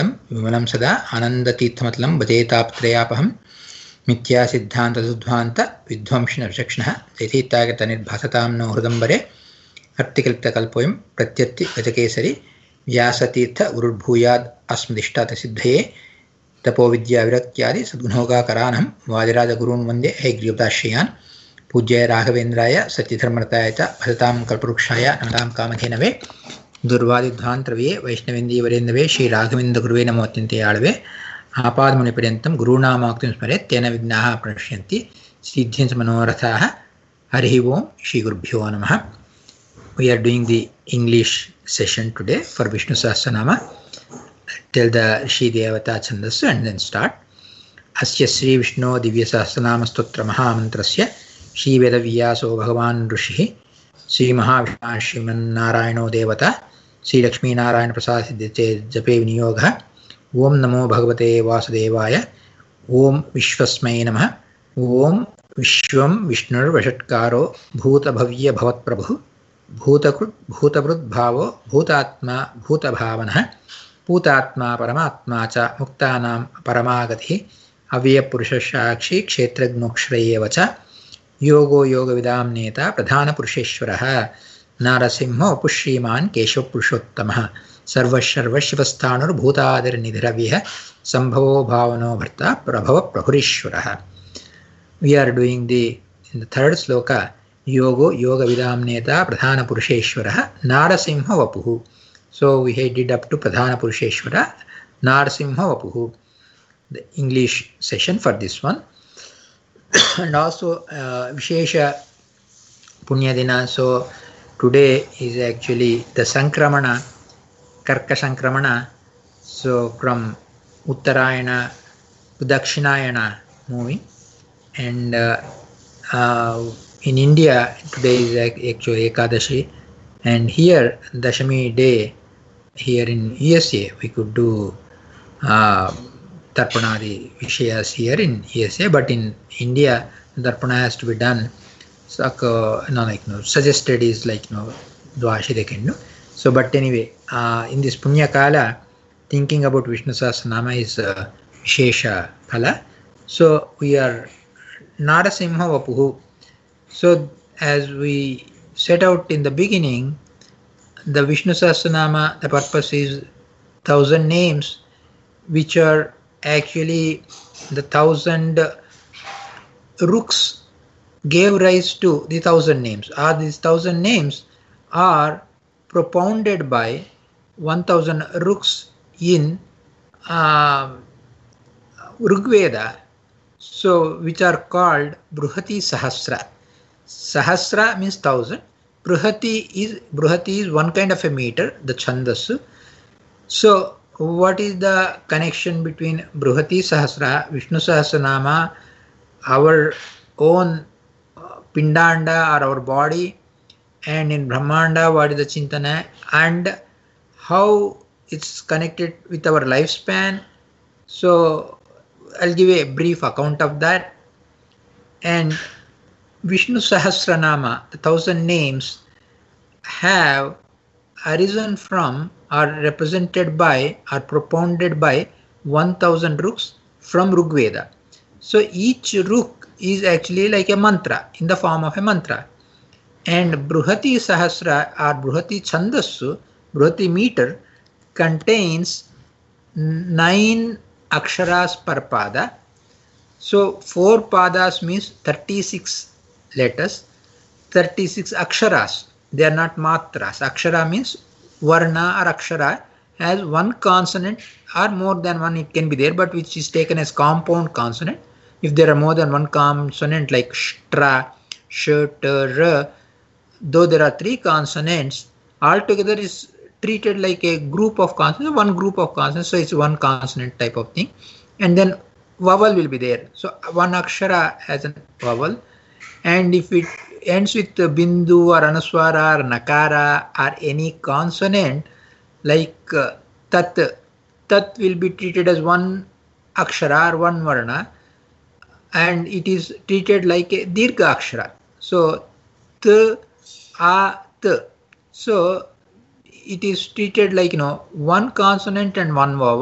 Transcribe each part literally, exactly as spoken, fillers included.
विमलं सदा आनन्दतीर्थमतलं भजेतापत्रयापहं मिथ्या सिद्धान्तदुद्ध्वान्त विध्वंसिनविचक्षणः दैतीत्यागतनिर्भासतां नो हृदम्बरे अर्तिकल्पितकल्पोऽयं प्रत्यर्ति गजकेसरी व्यासतीर्थ गुरुर्भूयाद् अस्मदिष्टार्थसिद्धये तपोविद्याविरक्त्यादि सद्गुणोगाकरानहं वादिराजगुरून् वन्दे हयग्रीवदाश्रयान् पूज्याय राघवेन्द्राय सत्यधर्मरताय च भजतां कल्पवृक्षाय नमतां कामधेनवे दुर्वादिध्वान्तरवये वैष्णवेन्दीवरेन्दवे श्रीराघवेन्द्रगुरुवे नमो अत्यन्ते आळवे आपादमुनिपर्यन्तं गुरूणामाक्तिं स्मरेत् तेन विघ्नाः प्रणश्यन्ति सिद्ध्यन्ति मनोरथाः हरिः ओं श्रीगुरुभ्यो नमः. We are doing the English session today for Vishnu Sahasranama. Tell the Shri Devata Chandasu and then start. Asya Sri Vishnu Divya Sahasranama Stotra Mahamantrasya Shri Veda Vyaso Bhagavan Rishihi Sri Mahavishnu Shriman Narayano Devata Sri Lakshmi Narayana Prasad Siddhite Jape Viniyogha Om Namo Bhagavate Vasudevaya Om Vishwasmai Namah Om Vishwam Vishnur Vashatkaro Bhuta Bhavya Bhavat Prabhu Bhutakrut Bhutavrut Bhavo Bhutatma Bhutabhavanah Bhutatma Paramatma Cha Muktanam Paramagati Avya Purusha Shakshi Kshetragnokshrayeva Yogo Yoga Vidam Neta Pradhana Purusheshwaraha Narasimha Pushriman Keshav Purushottamaha Sarva Sharva Shivasthanur Bhutadir Nidhiraviha Sambhavo Bhavano Bharta Prabhava Prabhurishwaraha. We are doing the, in the third sloka, Yogo Yoga Vidam Neta Pradhana Purusheshwaraha Narasimha Vapuhu. So we did up to Pradhana Purusheshwara Narasimha Vapuhu. The English session for this one. And also uh, Vishesha Punya Dina. So today is actually the Sankramana, Karka Sankramana. So from Uttarayana to Dakshinayana moving. And uh, uh, in India today is actually Ekadashi. And here Dashami day, here in U S A we could do uh, Tarpanadi Vishayas here in U S A, but in India Tarpana has to be done. So, uh, no, like no, suggested is like no, Dvashi they can do. So, but anyway, uh, in this Punya Kala, thinking about Vishnu Sahasranama is uh, Vishesha Kala. So we are Narasimha Vapuhu. So as we set out in the beginning, the Vishnu Sahasranama, the purpose is thousand names, which are actually the thousand rooks gave rise to the thousand names. Are these thousand names are propounded by one thousand rooks in uh, Rigveda, so which are called Bruhati Sahasra. Sahasra means thousand. Bruhati is Bruhati is one kind of a meter, the Chandasu. So what is the connection between Bruhati Sahasra, Vishnu Sahasranama, our own Pindanda or our body, and in Brahmanda what is the Chintana, and how it's connected with our lifespan? So I'll give a brief account of that. And Vishnu Sahasranama, the thousand names, have arisen from, are represented by, are propounded by one thousand rooks from Rigveda. So each rook is actually like a mantra, in the form of a mantra. And Bruhati Sahasra or Bruhati Chandasu, Bruhati meter, contains nine aksharas per pada. So four padas means thirty-six letters, thirty-six aksharas. They are not matras. Akshara means varna or akshara has one consonant or more than one, it can be there, but which is taken as compound consonant. If there are more than one consonant like shtra, sh, t, r, though there are three consonants, altogether is treated like a group of consonants, one group of consonants, so it's one consonant type of thing. And then vowel will be there. So one akshara has a vowel. And if it ends with bindu or anuswara or nakara or any consonant like uh, tat, tat will be treated as one akshara or one varna, and it is treated like a dirgha akshara. So t, a, t. So it is treated like, you know, one consonant and one vowel,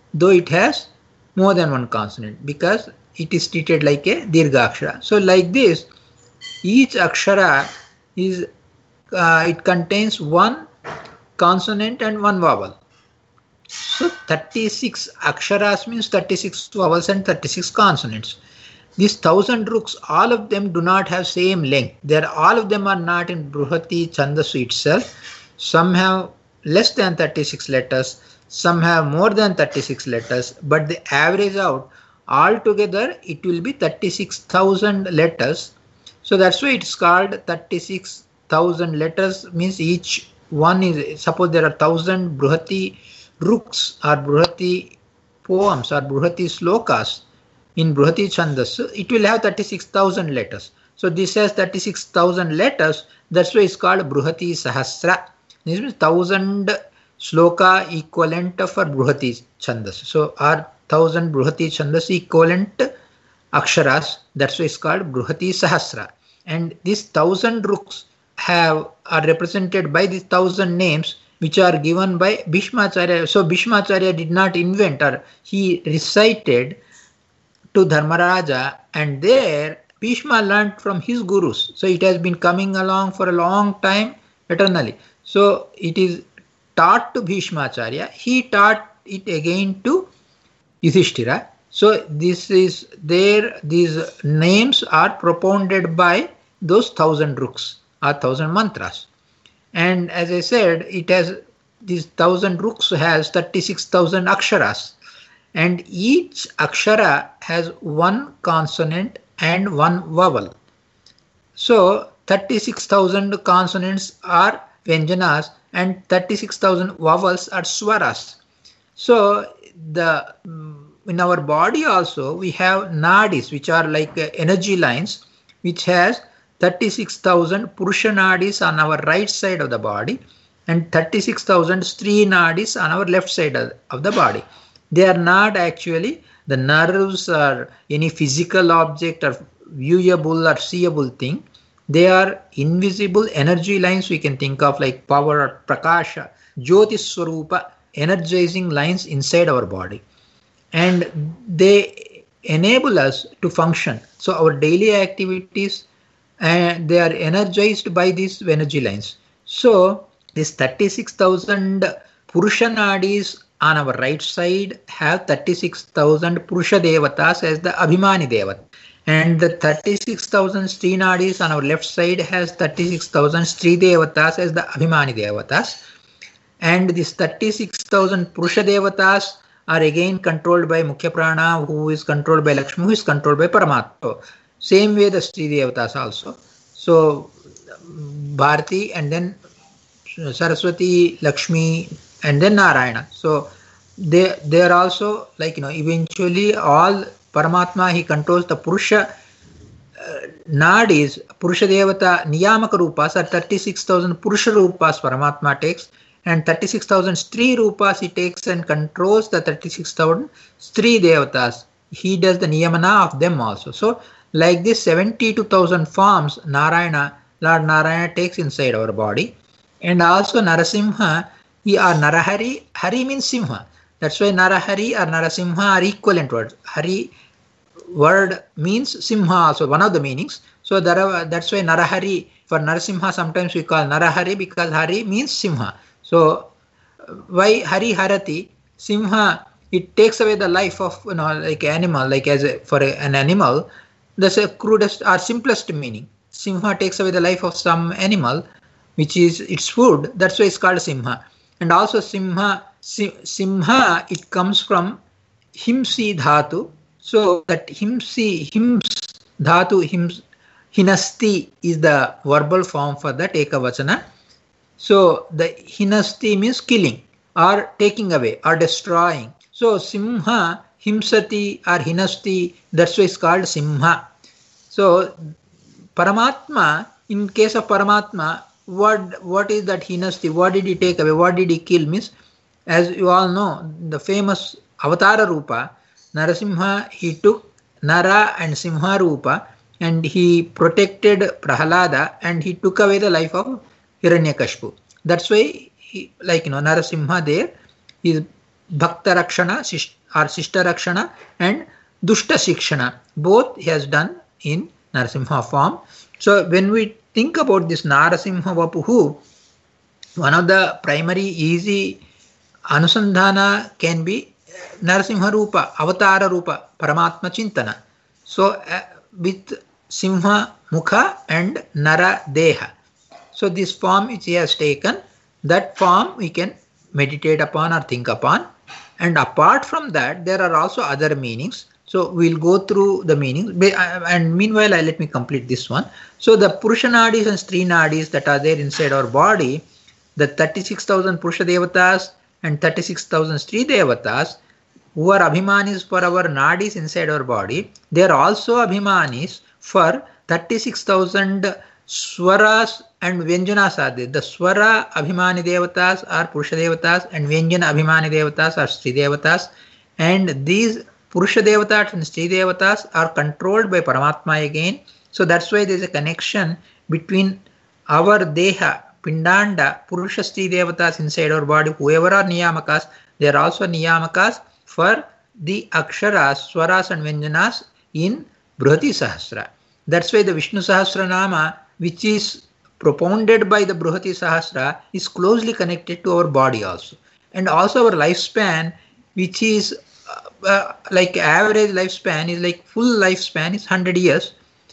though it has more than one consonant, because it is treated like a dirgha akshara. So like this, each akshara is uh, it contains one consonant and one vowel. So thirty-six aksharas means thirty-six vowels and thirty-six consonants. These thousand ruks, all of them do not have same length. They are, all of them are not in Bruhati Chandasu itself. Some have less than thirty-six letters, some have more than thirty-six letters, but they average out. Altogether, it will be thirty-six thousand letters. So that's why it's called thirty-six thousand letters, means each one is, suppose there are one thousand Bruhati ruks or Bruhati poems or Bruhati slokas in Bruhati Chandas, it will have thirty-six thousand letters. So this has thirty-six thousand letters, that's why it's called Bruhati Sahasra. This means one thousand sloka equivalent for Bruhati Chandas. So our one thousand Bruhati Chandas equivalent aksharas, that's why it's called Bruhati Sahasra. And these one thousand ruks have are represented by these one thousand names which are given by Bhishmacharya. So Bhishmacharya did not invent, or he recited to Dharmaraja, and there Bhishma learnt from his gurus. So it has been coming along for a long time eternally. So it is taught to Bhishmacharya. He taught it again to Yudhishthira. So this is there, these names are propounded by those thousand ruks or thousand mantras. And as I said, it has, these thousand ruks has thirty-six thousand aksharas. And each akshara has one consonant and one vowel. So thirty-six thousand consonants are vyanjanas and thirty-six thousand vowels are swaras. So the in our body also we have nadis, which are like uh, energy lines, which has thirty-six thousand purusha nadis on our right side of the body and thirty-six thousand stri nadis on our left side of, of the body. They are not actually the nerves or any physical object or viewable or seeable thing. They are invisible energy lines we can think of, like power or prakasha, jyoti swarupa, energizing lines inside our body. And they enable us to function. So our daily activities, and they are energized by these energy lines. So this thirty-six thousand Purusha Nadis on our right side have thirty-six thousand Purusha Devatas as the Abhimani Devat. And the thirty-six thousand Stri Nadis on our left side has thirty-six thousand Stri Devatas as the Abhimani Devatas. And this thirty-six thousand Purusha Devatas are again controlled by Mukhya Prana, who is controlled by Lakshmi, who is controlled by Paramatma. Same way the Stri Devatas also. So Bharati and then Saraswati, Lakshmi and then Narayana. So they they are also like, you know, eventually all Paramatma, he controls the Purusha uh, Nadis, Purusha Devata Niyamaka Rupas are thirty-six thousand Purusha Rupas Paramatma takes, and thirty-six thousand Stri Rupas he takes and controls the thirty-six thousand Stri Devatas. He does the Niyamana of them also. So like this seventy-two thousand forms Narayana, Lord Narayana takes inside our body. And also Narasimha, he are Narahari, Hari means Simha. That's why Narahari or Narasimha are equivalent words. Hari word means Simha also, one of the meanings. So that's why Narahari, for Narasimha sometimes we call Narahari, because Hari means Simha. So why Hari Harati? Simha, it takes away the life of, you know, like animal, like as a, for a, an animal. That's a crudest or simplest meaning. Simha takes away the life of some animal, which is its food. That's why it's called Simha. And also Simha, Simha, it comes from Himsi Dhatu. So that Himsi, Hims Dhatu, Hims, Hinasti is the verbal form for that Ekavachana. So the Hinasti means killing or taking away or destroying. So Simha, Himsati or Hinasti, that's why it's called Simha. So Paramatma, in case of Paramatma, what what is that Hinasti? What did he take away? What did he kill? Means, as you all know, the famous Avatara Rupa, Narasimha, he took Nara and Simha Rupa and he protected Prahalada and he took away the life of Hiranyakashipu. That's why, he, like, you know, Narasimha there is Bhakta Rakshana or Shishta Rakshana and Dushta Shikshana. Both he has done in Narasimha form. So when we think about this Narasimha Vapuhu, one of the primary easy Anusandhana can be Narasimha Rupa, Avatara Rupa, Paramatma Chintana. So uh, with Simha Mukha and Nara Deha. So this form which he has taken, that form we can meditate upon or think upon. And apart from that, there are also other meanings. So we'll go through the meanings. And meanwhile, I let me complete this one. So the Purusha Nadis and Stri Nadis that are there inside our body, the thirty-six thousand Purusha Devatas and thirty-six thousand Stri Devatas, who are Abhimanis for our Nadis inside our body, they are also Abhimanis for thirty-six thousand Swaras and Vyanjanas are there. The Swara Abhimani Devatas are Purusha Devatas and Vyanjana Abhimani Devatas are Stri Devatas. And these Purusha Devatas and Stri Devatas are controlled by Paramatma again. So that's why there is a connection between our Deha, Pindanda, Purusha Stri Devatas inside our body, whoever are Niyamakas, they are also Niyamakas for the Aksharas, Swaras and Vyanjanas in Brihati Sahasra. That's why the Vishnu Sahasranama, which is propounded by the Brihati Sahasra, is closely connected to our body also. And also our lifespan, which is uh, uh, like average lifespan, is like full lifespan is one hundred years.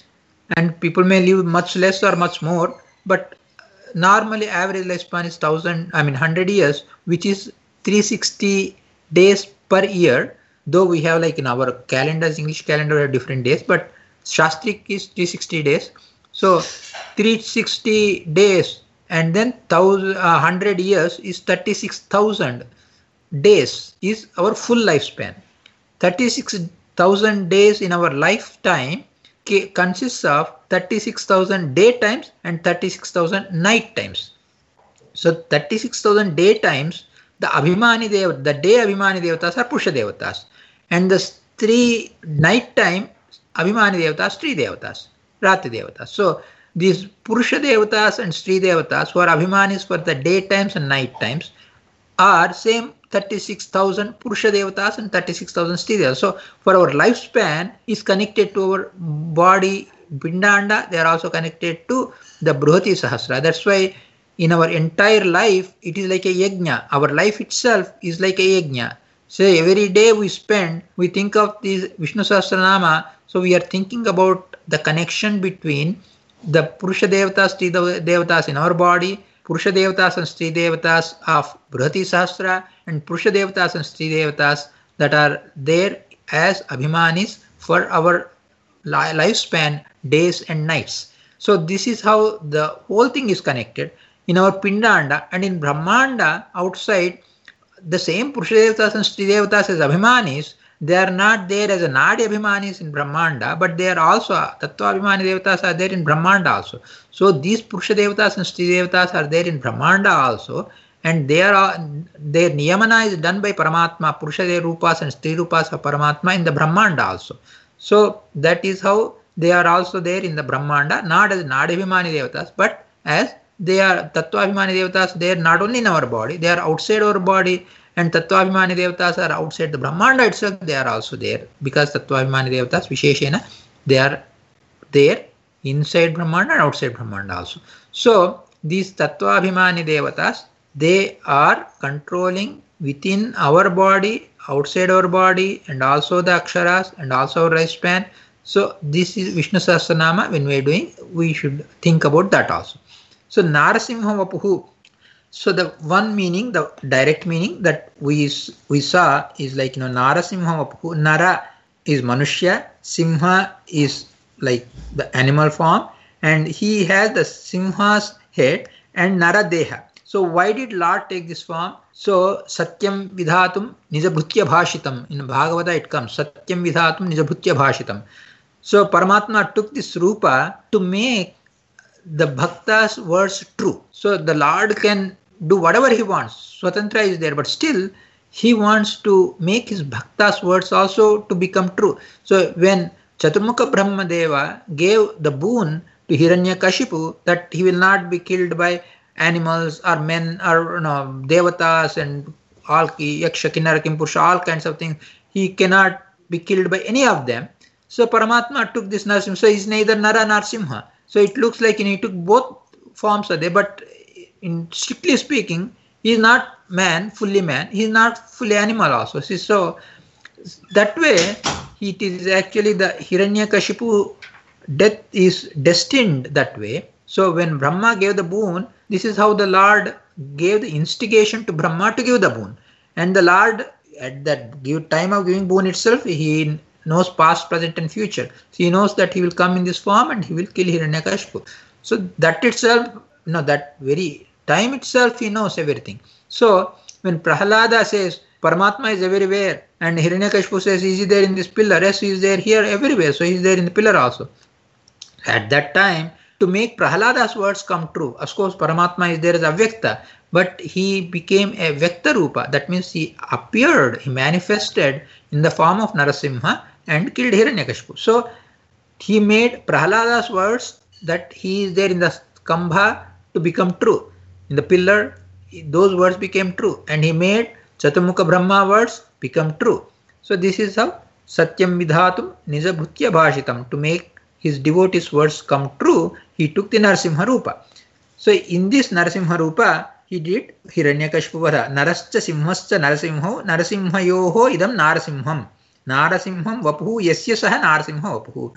And people may live much less or much more, but normally average lifespan is one thousand, I mean one hundred years, which is three hundred sixty days per year. Though we have like in our calendars, English calendar have different days, but Shastrik is three hundred sixty days. So three hundred sixty days and then one hundred years is thirty-six thousand days is our full lifespan. thirty-six thousand days in our lifetime consists of thirty-six thousand day times and thirty-six thousand night times. So thirty-six thousand day times, the Abhimani Devatas, the day Abhimani Devatas are Purusha Devatas. And the three night time Abhimani Devatas, Stri Devatas, Rati Devatas. So these Purusha Devatas and Stri Devatas who are Abhimanis for the day times and night times are same thirty-six thousand Purusha Devatas and thirty-six thousand Stri Devatas. So for our lifespan is connected to our body Pindanda, they are also connected to the Brihati Sahasra. That's why in our entire life it is like a yajna. Our life itself is like a yajna. So every day we spend, we think of this Vishnu Sahasranama. So we are thinking about the connection between the Purusha Devatas, Stri Devatas in our body, Purusha Devatas and Stri Devatas of Brihati Sahasra, and Purusha Devatas and Stri Devatas that are there as Abhimanis for our lifespan, days and nights. So this is how the whole thing is connected in our Pindanda. And in Brahmanda outside, the same Purusha Devatas and Stri Devatas as Abhimanis, they are not there as a Nadi Abhimanis in Brahmanda, but they are also Tattva Abhimani Devatas are there in Brahmanda also. So these Purusha Devatas and Stri Devatas are there in Brahmanda also, and they are their Niyamana is done by Paramatma, Purusha Rupas and Stri Rupas of Paramatma in the Brahmanda also. So that is how they are also there in the Brahmanda, not as Nadi Abhimani Devatas, but as they are Tattva Abhimani Devatas, they are not only in our body, they are outside our body. And Tattva Abhimani Devatas are outside the Brahmanda itself, they are also there. Because Tattva Abhimani Devatas, Visheshena, they are there inside Brahmanda and outside Brahmanda also. So, these Tattva Abhimani Devatas, they are controlling within our body, outside our body, and also the Aksharas, and also our lifespan. So, this is Vishnu Sahasranama. When we are doing, we should think about that also. So, Narasimha Vapuhu. So the one meaning, the direct meaning that we we saw is like, you know, Narasimha Vapuhu. Nara is Manushya, Simha is like the animal form, and he has the Simha's head and Nara Deha. So why did Lord take this form? So Satyam Vidhatum Nijabhutya Bhashitam. In Bhagavata it comes, Satyam Vidhatum Nijabhutya Bhashitam. So Paramatma took this Rupa to make the Bhakta's words true. So the Lord can do whatever he wants. Swatantra is there, but still he wants to make his Bhakta's words also to become true. So when Chaturmukha Brahmadeva gave the boon to Hiranyakashipu that he will not be killed by animals or men or, you know, devatas and all Yaksha, Kinnara, Kimpusha, all kinds of things. He cannot be killed by any of them. So Paramatma took this Narasimha. So he's neither Nara nor Simha. So it looks like, you know, he took both forms are there, but in strictly speaking, he is not man, fully man. He is not fully animal also. See, so that way, it is actually the Hiranyakashipu death is destined that way. So when Brahma gave the boon, this is how the Lord gave the instigation to Brahma to give the boon. And the Lord, at that give time of giving boon itself, he knows past, present and future. So he knows that he will come in this form and he will kill Hiranyakashipu. So that itself, you know, that very time itself, he knows everything. So when Prahalada says, Paramatma is everywhere, and Hiranyakashipu says, is he there in this pillar? Yes, he is there here everywhere. So he is there in the pillar also. At that time, to make Prahalada's words come true, of course, Paramatma is there as Avyakta, but he became a Vyakta Rupa. That means he appeared, he manifested in the form of Narasimha and killed Hiranyakashipu. So he made Prahalada's words that he is there in the Kambha to become true. In the pillar, those words became true. And he made Chaturmukha Brahma words become true. So this is how Satyam Vidhatum Nija Bhutya Bhashitam. To make his devotees' words come true, he took the Narasimha Rupa. So in this Narasimha Rupa, he did Hiranyakashipu Vara. Narascha Simhascha Narasimho Narasimhayoho idam Narasimham. Narasimham Vapuhu Yasya Saha Narasimha Vapuhu.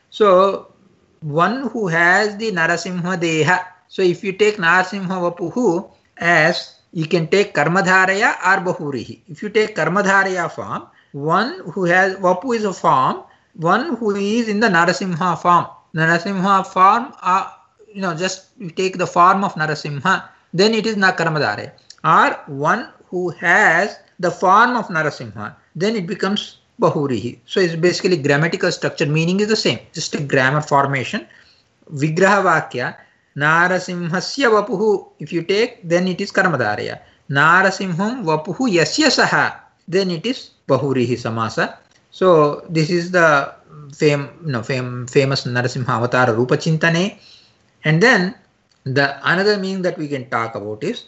So one who has the Narasimha Deha. So if you take Narasimha Vapuhu as, you can take Karmadharaya or Bahurihi. If you take Karmadharaya form, one who has Vapu is a form, one who is in the Narasimha form. Narasimha form, uh, you know, just you take the form of Narasimha, then it is na Karmadharaya. Or one who has the form of Narasimha, then it becomes Bahurihi. So it's basically grammatical structure, meaning is the same, just a grammar formation. Vigraha Vakya, Narasimhasya Vapuhu, if you take, then it is Karmadharaya. Narasimham Vapuhu Yasya Saha, then it is Bahurihi Samasa. So this is the fame, you know, fame, famous Narasimha Avatara Rupa Chintane. And then the another meaning that we can talk about is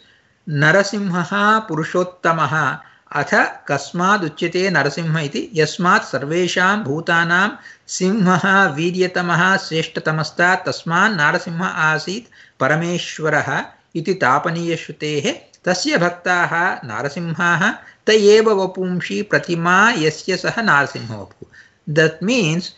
Narasimha Purushottamaha Atha Kasmad Uchyate Narasimha iti Yasmat Sarvesham Bhutanam Simha Vidyatamaha Seshtatamasta Tasman Narasimha Asit Parameshwaraha iti Tapaniya Shrutehe Tasya Bhaktaha Narasimhaha Tayeva Vapumshi Pratima Yasya Saha Narasimha Vapu. That means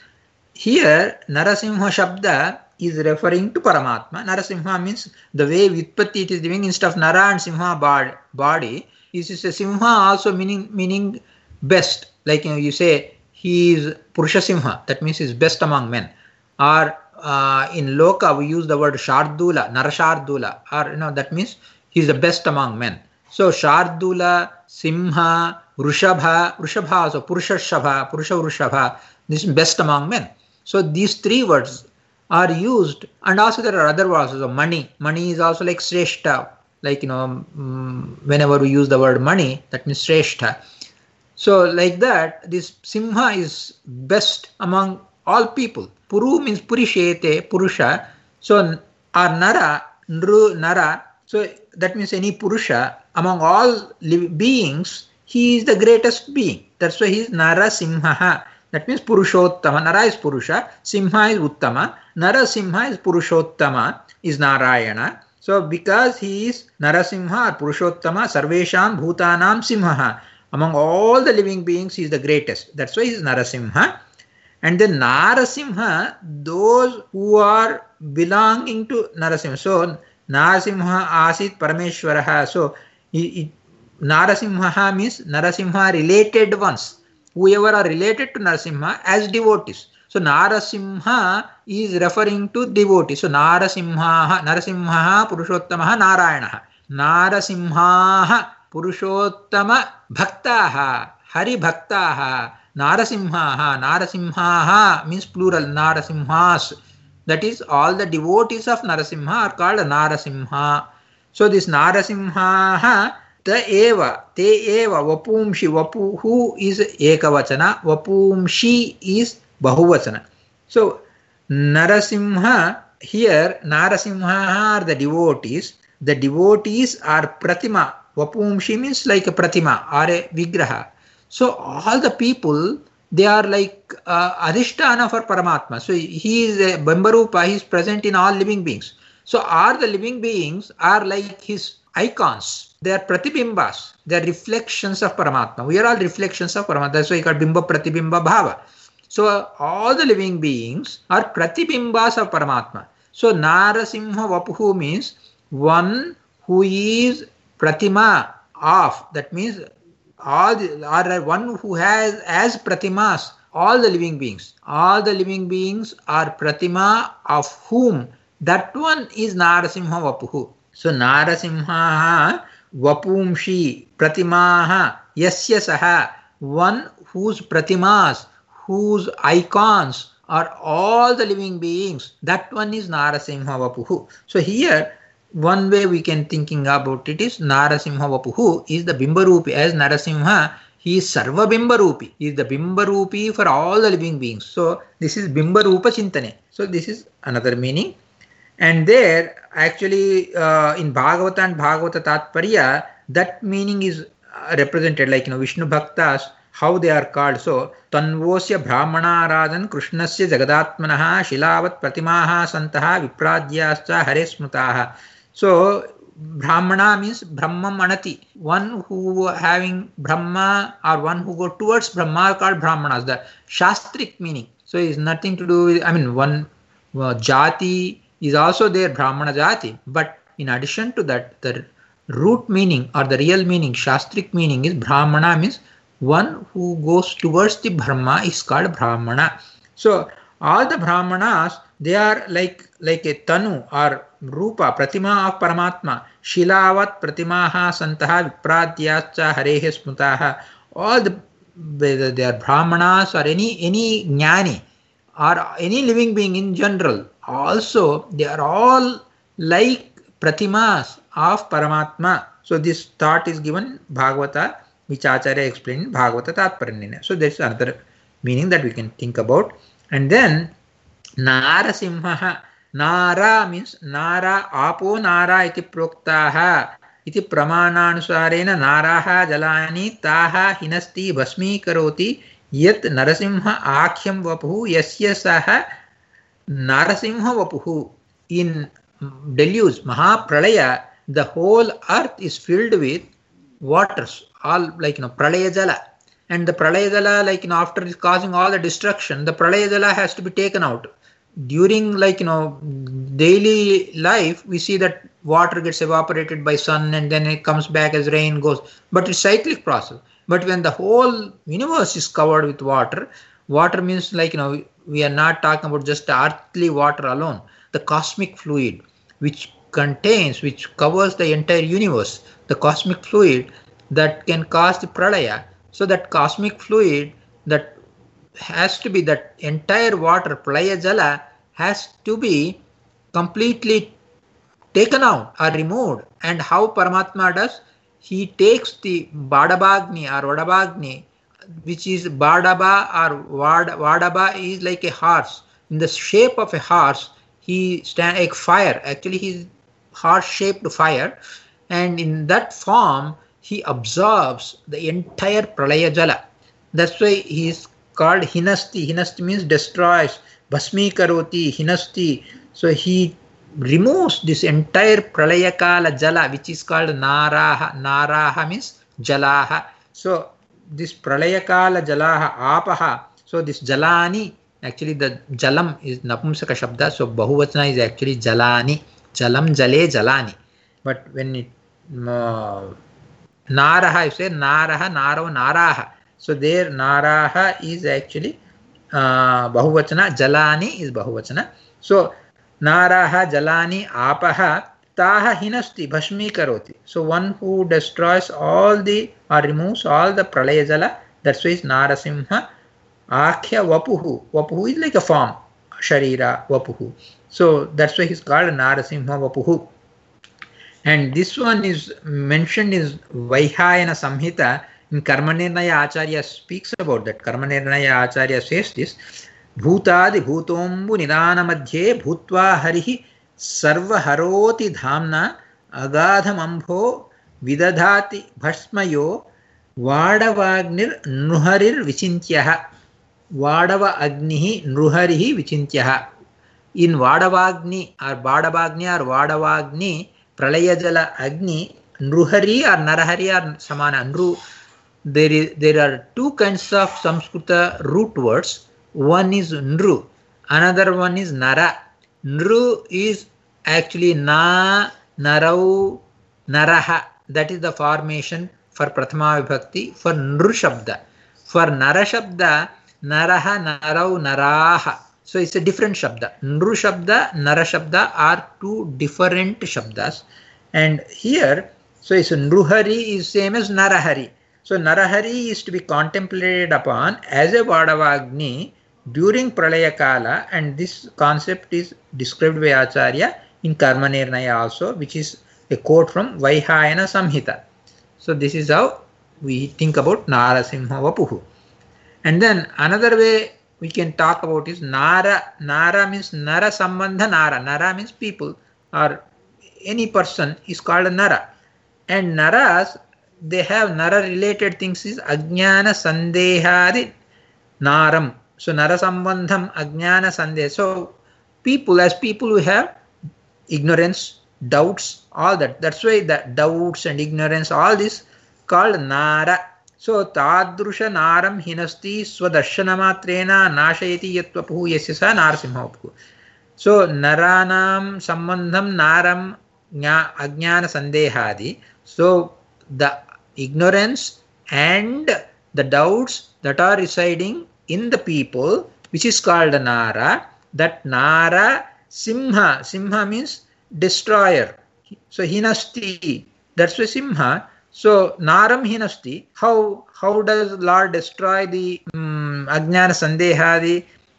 here Narasimha Shabda is referring to Paramatma. Narasimha means the way Vyutpatti it is giving instead of Nara and Simha body. This is a Simha also meaning meaning best. Like, you know, you say he is Purusha Simha, that means he is best among men. Or uh, in Loka we use the word Shardula, Narashardula, or you know, that means he is the best among men. So Shardula, Simha, Rushabha, Rushabha also Purusha Shabha, Purusha Rushabha, this is best among men. So these three words are used, and also there are other words. So money, money is also like Sreshta. Like, you know, um, whenever we use the word money, that means Sreshta. So like that, this Simha is best among all people. Puru means Purishete, Purusha. So our Nara, Nru, Nara, so that means any Purusha, among all beings, he is the greatest being. That's why he is Nara Simha. That means Purushottama. Nara is Purusha, Simha is Uttama, Nara Simha is Purushottama, is Narayana. So because he is Narasimha or Purushottama, Sarvesham Bhutanam Simha, among all the living beings he is the greatest. That's why he is Narasimha. And then Narasimha, those who are belonging to Narasimha. So Narasimha Asit Parameshwaraha. So he, he, Narasimha means Narasimha related ones. Whoever are related to Narasimha as devotees. So Narasimha is referring to devotees. So Narasimha, Narasimha Purushottamaha Narayanaha. Narasimha Purushottama Bhaktaha, Hari Bhaktaha, Narasimha, Narasimha means plural, Narasimhas. That is, all the devotees of Narasimha are called Narasimha. So this Narasimha, the eva, te eva, vapumshi, vapu, who is ekavachana, vapumshi is bahuvachana. So Narasimha, here Narasimha are the devotees. The devotees are Pratima. Vapumshi means like a pratima or a vigraha. So all the people, they are like uh, adhisthana for Paramatma. So he is a Bimbarupa, he is present in all living beings. So all the living beings are like his icons. They are pratibimbas. They are reflections of Paramatma. We are all reflections of Paramatma. That's why he called Bimba Pratibimba Bhava. So all the living beings are pratibimbas of Paramatma. So Narasimha Vapuhu means one who is pratima of, that means all the, or one who has as pratimas all the living beings. All the living beings are pratima of whom that one is Narasimha Vapuhu. So Narasimha Vapumshi Pratimaha Yasya Saha, one whose pratimas, whose icons are all the living beings, that one is Narasimha Vapuhu. So here one way we can thinking about it is Narasimha Vapuhu is the Bimbarupi. As Narasimha, he is Sarva Bimbarupi. He is the Bimbarupi for all the living beings. So this is Bimbarupa Chintane. So this is another meaning. And there actually uh, in Bhagavata and Bhagavata Tatparya, that meaning is represented like, you know, Vishnu Bhaktas, how they are called. So Tanvosya Brahmana Rajan Krishnasya Jagadatmanaha Shilavat Pratimaha Santaha Vipradyascha Hare Smutaha. So Brahmana means Brahma Manati, one who having Brahma or one who go towards Brahma are called Brahmanas, the Shastric meaning. So it's nothing to do with, I mean, one uh, Jati is also there, Brahmana Jati, but in addition to that, the root meaning or the real meaning, Shastric meaning is Brahmana means one who goes towards the Brahma is called Brahmana. So all the Brahmanas, they are like like a Tanu or Rupa, Pratima of Paramatma. Shilavat Pratimaha Santaha Vipradyascha Harehe Smutaha. All the whether they are Brahmanas or any any Jnani or any living being in general, also they are all like Pratimas of Paramatma. So this thought is given Bhagavata, which Acharya explained in Bhagavata Tatparya. So there is another meaning that we can think about. And then Narasimha, Nara means Nara, Apo Nara iti proktaha, iti pramananusarena Naraha jalani taha hinasti bhasmi karoti yat Narasimha akhyam vapuhu yasya saha Narasimha vapuhu. In deluge, Mahapralaya, the whole earth is filled with waters, all like, you know, Pralaya Jala. And the Pralaya Jala, like, you know, after causing all the destruction, the Pralaya Jala has to be taken out. During, like, you know, daily life, we see that water gets evaporated by sun and then it comes back as rain goes. But it's cyclic process. But when the whole universe is covered with water, water means, like, you know, we are not talking about just earthly water alone. The cosmic fluid, which contains, which covers the entire universe, the cosmic fluid that can cause the pralaya. So that cosmic fluid that has to be, that entire water, pralaya jala, has to be completely taken out or removed. And how Paramatma does? He takes the Badabagni or Vadabagni, which is Badaba or Vad, Vadaba is like a horse. In the shape of a horse, he stands like fire. Actually, he is horse-shaped fire. And in that form, he absorbs the entire Pralaya Jala. That's why he is called Hinasti. Hinasti means destroys. Bhasmi Karoti, Hinasti. So he removes this entire Pralaya Kala Jala, which is called Naraha. Naraha means Jalaha. So this Pralaya Kala Jalaha, Apaha. So this Jalani, actually the Jalam is Napumsaka Shabda. So Bahuvachana is actually Jalani. Jalam Jale Jalani. But when it uh, Naraha, you say Naraha, Naro, Naraha. So there Naraha is actually uh, Bahuvachana, Jalani is Bahuvachana. So Naraha, Jalani, Apaha, Taha Hinasti, Bhashmi Karoti. So one who destroys all the, or removes all the Pralaya Jala, that's why is Narasimha, Akhya Vapuhu. Vapuhu is like a form, Sharira, Vapuhu. So that's why he's called Narasimha Vapuhu. And this one is mentioned in Vaihayana Samhita. In Karmanirnaya Acharya speaks about that. Karmanirnaya Acharya says this. Bhutadi bhutombu nidana madhye bhutva harihi sarva haroti dhamna agadham ambho vidadhati bhasmayo vadavagnir nruharir vichintyah. Vadava agnihi nruharihi vichintyah. In Vadavagni or Vadavagni or Vadavagni, Pralayajala Agni, Nruhari or Narahari or Samana. Nru, there, is, there are two kinds of Samskrita root words. One is Nru, another one is Nara. Nru is actually Na, Narau, Naraha. That is the formation for Prathama Vibhakti for Nru Shabda. For Nara Shabda, Naraha, Narau, Naraha. So it's a different Shabda. Nru Shabda, Nara Shabda are two different Shabdas. And here, so it's Nruhari is same as Narahari. So Narahari is to be contemplated upon as a Vadavagni during Pralaya Kala, and this concept is described by Acharya in Karma Nirnaya also, which is a quote from Vaihayana Samhita. So this is how we think about Narasimha Vapuhu. And then another way we can talk about is Nara. Nara means Nara Sambandha Nara. Nara means people or any person is called a Nara. And Naras, they have Nara related things is Ajnana Sandehadi Naram. So Nara Sambandham Ajnana Sandeha. So people, as people who have ignorance, doubts, all that. That's why the doubts and ignorance, all this called Nara. So Tadrusha Naram Hinasti Swadarshana Matrena Nashayati Yatvapuhu Yasyasa Narasimhapuhu. So Naranam Sambandham Naram Ajnana Sandehadi. So the ignorance and the doubts that are residing in the people, which is called Nara, that Nara Simha. Simha means destroyer. So Hinasti, that's why Simha. So Naram Hinasti, how how does Lord destroy the um, Ajnana Sandehadi?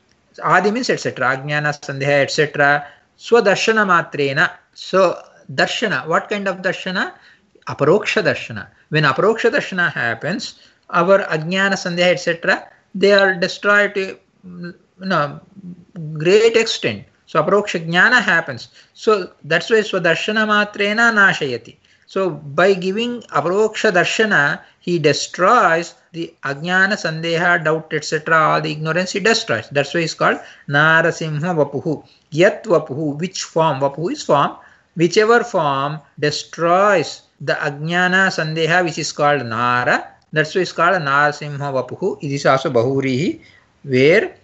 Adi means et cetera. Ajnana Sandeha, et cetera. Swadarshana Matrena. So Darshana, what kind of Darshana? Aparoksha Darshana. When Aparoksha Darshana happens, our Ajnana Sandeha, et cetera, they are destroyed to you know, great extent. So Aparoksha Jnana happens. So that's why Swadarshana Matrena Nashayati. So by giving Aparoksha Darshana, he destroys the Ajnana, Sandeha, doubt, et cetera. All the ignorance he destroys. That's why it's called Narasimha Vapuhu. Yat Vapuhu, which form? Vapuhu is form. Whichever form destroys the Ajnana, Sandeha, which is called Nara. That's why it's called Narasimha Vapuhu. It is also Bahurihi, where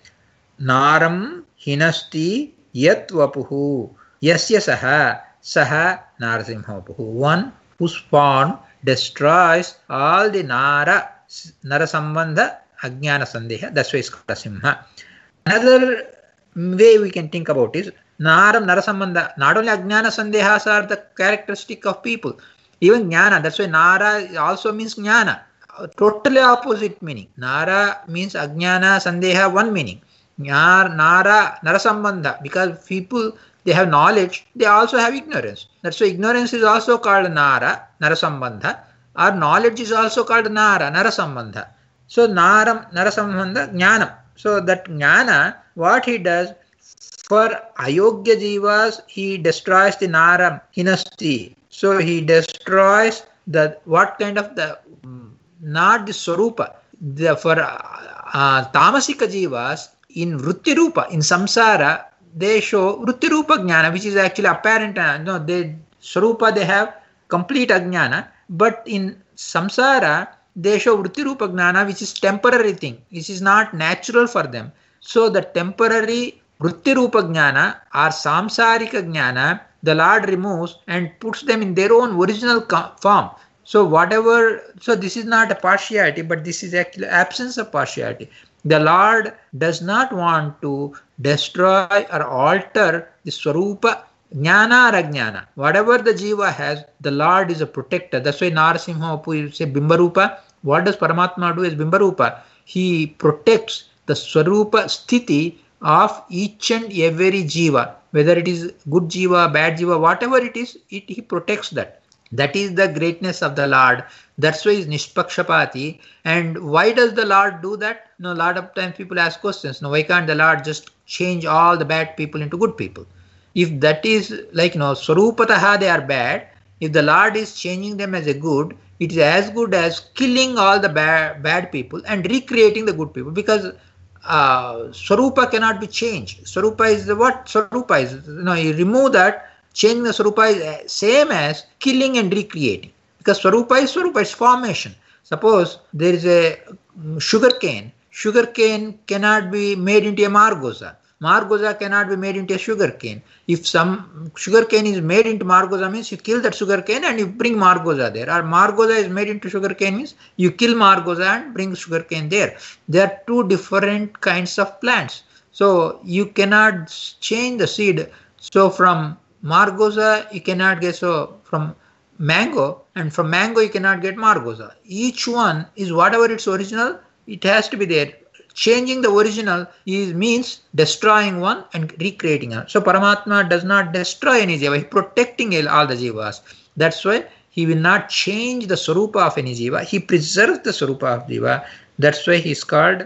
Naram Hinasti Yat Vapuhu. Yasya Saha. Saha Narasimha Vapuhu. One whose form destroys all the Nara, Nara Sambandha, Ajnana Sandeha. That's why it's called Simha. Another way we can think about is Naram, Nara Sambandha. Not only Ajnana Sandehas are the characteristic of people, even Jnana. That's why Nara also means Jnana. Totally opposite meaning. Nara means Ajnana Sandeha, one meaning. Nara, Nara Sambandha, because people, they have knowledge, they also have ignorance. That's why ignorance is also called Nara, Nara Sambandha, or knowledge is also called Nara, Nara Sambandha. So Naram, Nara Sambandha, Jnanam. So that Jnana, what he does, for Ayogya Jivas, he destroys the Naram, Hinasti. So he destroys the, what kind of the, not the Swarupa. The, for uh, Tamasika Jivas, in Vritti Rupa, in Samsara, they show Vritti Rupa Jnana, which is actually apparent. No, they Swarupa, they have complete Ajnana, but in Samsara, they show Vritti Rupa Jnana, which is temporary thing, which is not natural for them. So the temporary Vritti Rupa Jnana or Samsarika Jnana, the Lord removes and puts them in their own original form. So whatever, so this is not a partiality, but this is actually absence of partiality. The Lord does not want to destroy or alter the Swarupa, Jnana or Ajnana. Whatever the Jiva has, the Lord is a protector. That's why Narasimha Vapuhu say Bimbarupa. What does Paramatma do as Bimbarupa? He protects the Swarupa Sthiti of each and every Jiva. Whether it is good Jiva, bad Jiva, whatever it is, it, he protects that. That is the greatness of the Lord. That's why he's Nishpakshapati. And why does the Lord do that? No, a lot of times people ask questions. No, why can't the Lord just change all the bad people into good people? If that is like, no, Swarupataha they are bad, if the Lord is changing them as a good, it is as good as killing all the bad, bad people and recreating the good people, because uh, Swarupa cannot be changed. Swarupa is the what Swarupa is. You know, you remove that, changing the Swarupa is same as killing and recreating, because Swarupa is Swarupa, it's formation. Suppose there is a sugar cane. Sugar cane cannot be made into a margosa. Margosa cannot be made into a sugar cane. If some sugar cane is made into margosa, means you kill that sugar cane and you bring margosa there. Or margosa is made into sugar cane, means you kill margosa and bring sugar cane there. There are two different kinds of plants. So you cannot change the seed. So from margosa you cannot get, so from mango, and from mango you cannot get margosa. Each one is whatever its original, it has to be there. Changing the original is means destroying one and recreating another. So Paramatma does not destroy any jiva, he is protecting all the jivas. That's why he will not change the swarupa of any jiva, he preserves the swarupa of jiva. That's why he is called,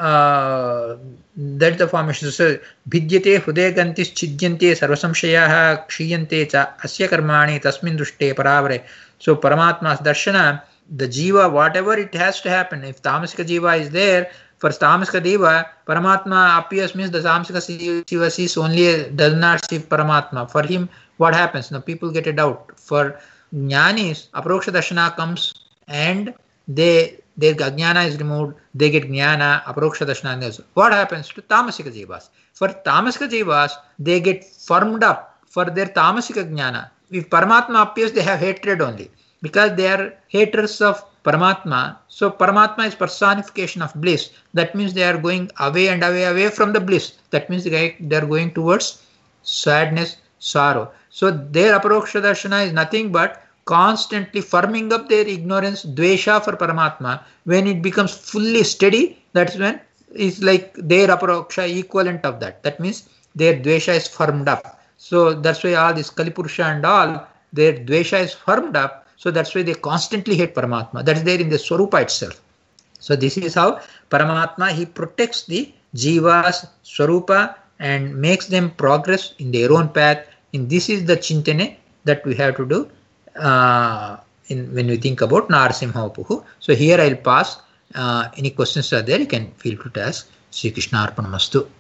uh, that's the formation. So bhidyate hrudegantis chidyante sarvasamshayaha kshiyante cha asya karmani tasmin drushte paravare. So Paramatma's darshana, the jiva, whatever it has to happen, if tamasika jiva is there, for tamasika jiva, Paramatma appears, means the tamasika jiva sees only, does not see Paramatma. For him, what happens? Now people get a doubt. For jnanis, aproksha darshana comes and they, their ajnana is removed, they get jnana, aproksha darshana. What happens to tamasika jivas? For tamasika jivas, they get firmed up for their tamasika jnana. If Paramatma appears, they have hatred only, because they are haters of Paramatma. So Paramatma is personification of bliss. That means they are going away and away, away from the bliss. That means they are going towards sadness, sorrow. So their aproksha darshana is nothing but constantly firming up their ignorance, dvesha for Paramatma. When it becomes fully steady, that's when it's like their aproksha equivalent of that. That means their dvesha is firmed up. So that's why all this Kalipurusha and all, their dvesha is firmed up. So that's why they constantly hate Paramatma. That is there in the Swarupa itself. So this is how Paramatma, he protects the jivas, Swarupa, and makes them progress in their own path. And this is the chintane that we have to do uh, in when we think about Narasimha Vapuhu. So here I'll pass. Uh, any questions are there, you can feel free to ask. Sri Krishna Arpanamastu.